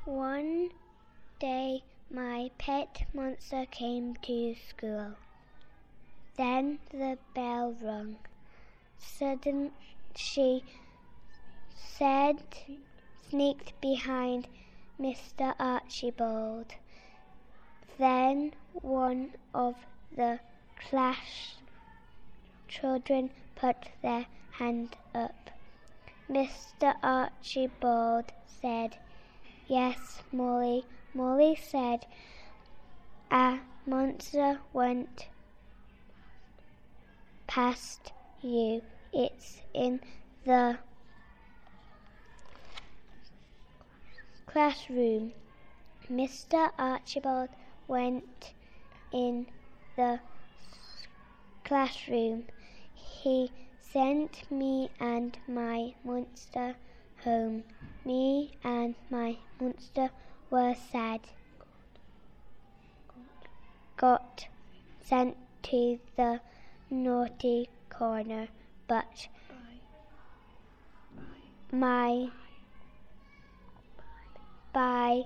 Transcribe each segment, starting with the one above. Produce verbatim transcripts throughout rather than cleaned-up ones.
One day my pet monster came to school. Then the bell rung. Suddenly she said, sneaked behind Mister Archibald. Then one of the class children put their hand up. Mister Archibald said, "Yes, Molly." Molly said, "A monster went past you. It's in the classroom." Mister Archibald went in the classroom. He sent me and my monster home. Me and my monster were sad. Got sent to the naughty corner, but my by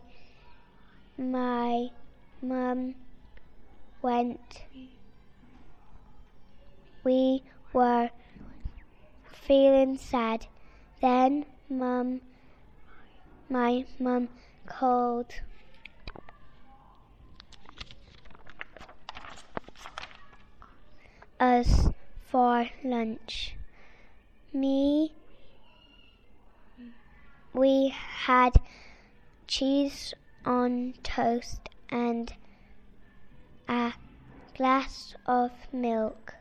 my mum went. We were feeling sad. Then mum, my mum called us for lunch. Me, we had cheese on toast and a glass of milk.